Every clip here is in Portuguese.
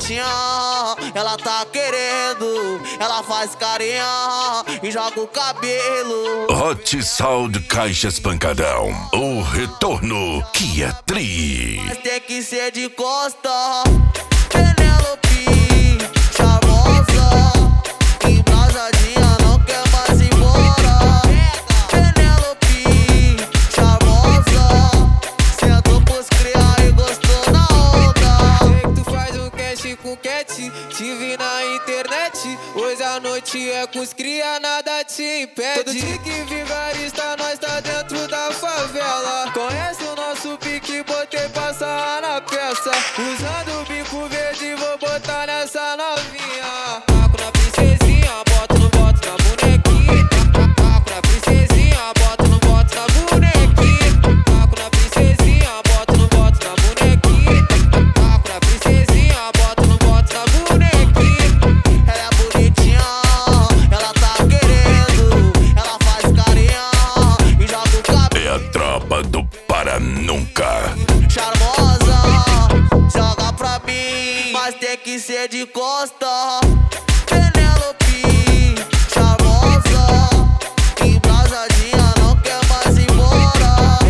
bonitinha, ela tá querendo. Ela faz carinha e joga o cabelo. Hot Sound Caixas Pancadão, o retorno que é tri. Mas tem que ser de costa. Penélope, charmosa, embrasadinha, não quer mais ir embora. Penélope, charmosa, sentou pros criar e gostou na onda. Sei que tu faz um cash com cat, te vi na internet. Hoje a noite é com os cria, nada te impede. Todo dia que vigarista, nós tá dentro da favela. Conhece o nosso pique, botei passar na peça. Usando o bico verde, vou botar nessa novinha. Taco na princesinha, boto no boto na bonequinha. Taco na princesinha, boto no boto na bonequinha. Taco na princesinha, boto no boto na bonequinha. Taco na princesinha, boto no boto na bonequinha. Ela é bonitinha, ela tá querendo. Ela faz carinha e joga o cabelo. É a tropa do Para Nunca. Charmosa, joga pra mim, mas tem que ser de costa. Penélope, charmosa, embrasadinha, não quer mais ir embora.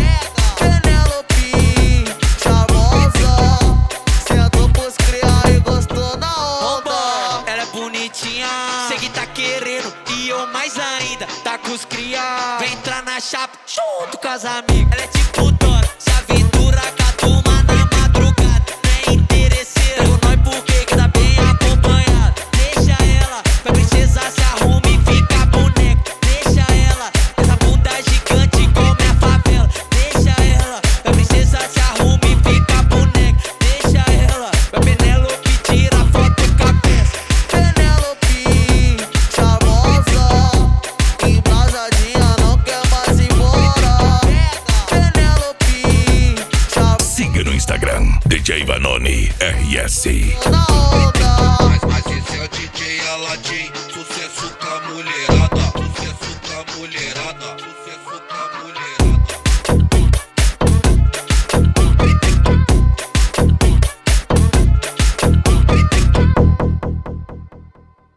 Penélope, charmosa, sentou pros criar e gostou na onda. Ela é bonitinha, sei que tá querendo, e eu mais ainda, tá com os cria. Vem entrar na chapa, junto com as amigas. Ela é tipo Dora, se aventura com a turma na madrugada. Nem interesseira, eu nós porque que tá bem acompanhado. Deixa ela, vai princesa, se arruma e fica boneca. Deixa ela, essa bunda gigante come a favela. Deixa ela, vai princesa, se arruma e fica boneca. Deixa ela, vai Penélope, tira foto com a peça. Penélope, charmosa, embrasadinha, não quer mais ir embora. Penélope, charmosa, Siga no Instagram, DJ Vanoni RS. na onda.